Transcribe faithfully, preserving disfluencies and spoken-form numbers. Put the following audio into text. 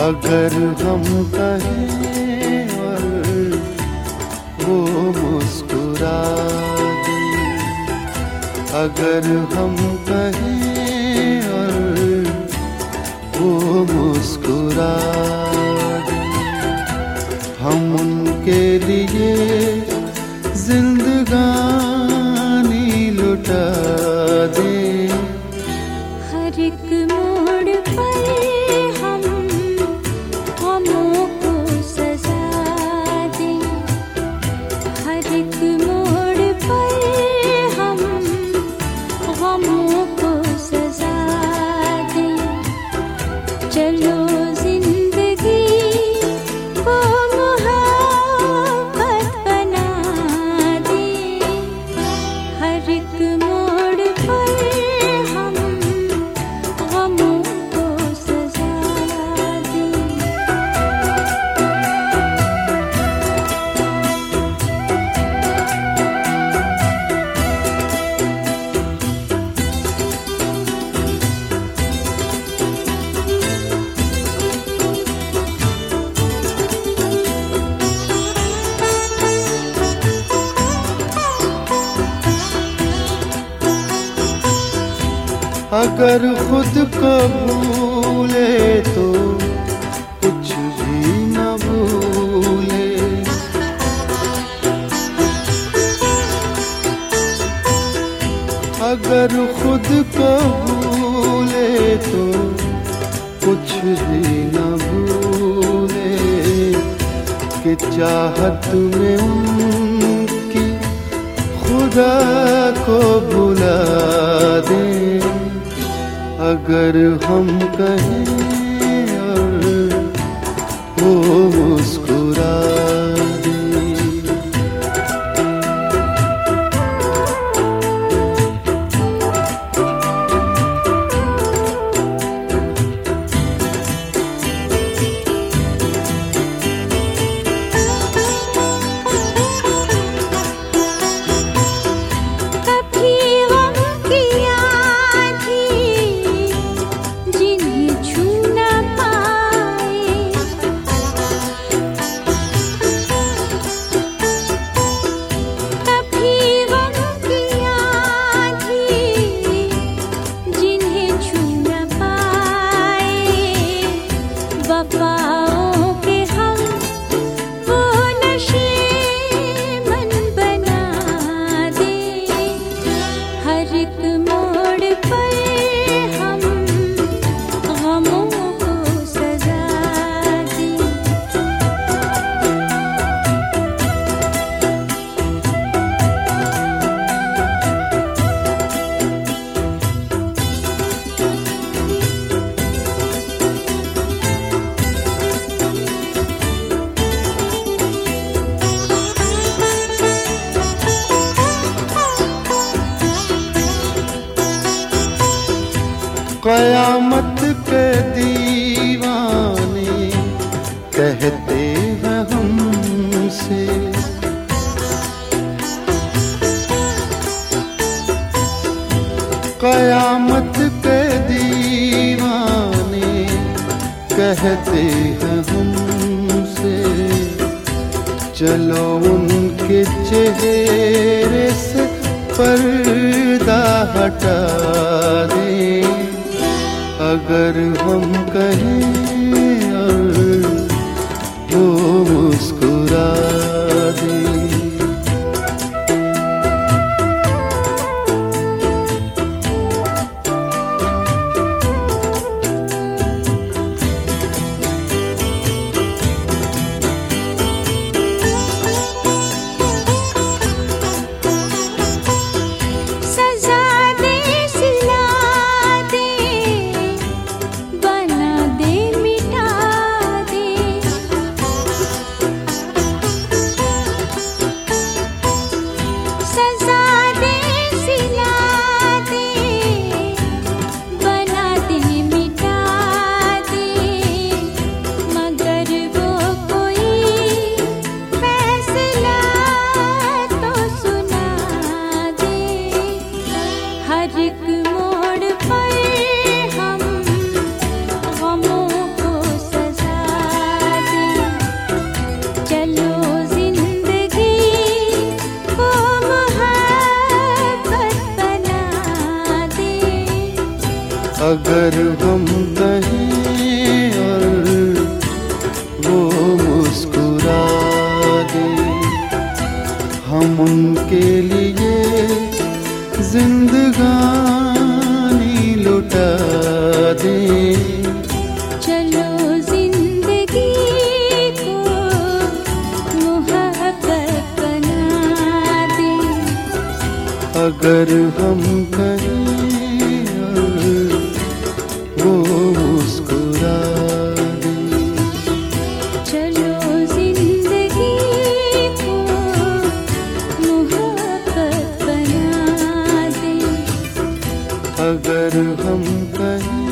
अगर हम कहें और वो मुस्कुरा दे, अगर हम कहें और वो मुस्कुरा दे, हम उनके लिए जिंदगानी लुटा दे। हर एक मोड़ पर हम गमों को सजा दे, हर एक मोड़ पर हम गमों को सजा दे। चलो अगर खुद को भूले तो कुछ भी न भूले, अगर खुद को भूले तो कुछ भी न भूले, कि चाहत में उनकी खुदा को भुला दे। अगर हम कहें और वो मुस्कुरा दे। कयामत के दीवाने कहते हैं हमसे, कयामत के दीवाने कहते हैं हमसे, चलो उनके चेहरे से पर्दा हटा दें। अगर हम कहें और वो मुस्कुरा दे। सजा दे, सिला दे, बन अगर हम कहें और वो मुस्कुरा दे, हम उनके लिए जिंदगानी लुटा दें। चलो जिंदगी को मोहब्बत बना दें। अगर हम कहें वो मुस्कुरा दे। चलो जिंदगी को मोहब्बत बना दें। अगर हम कहें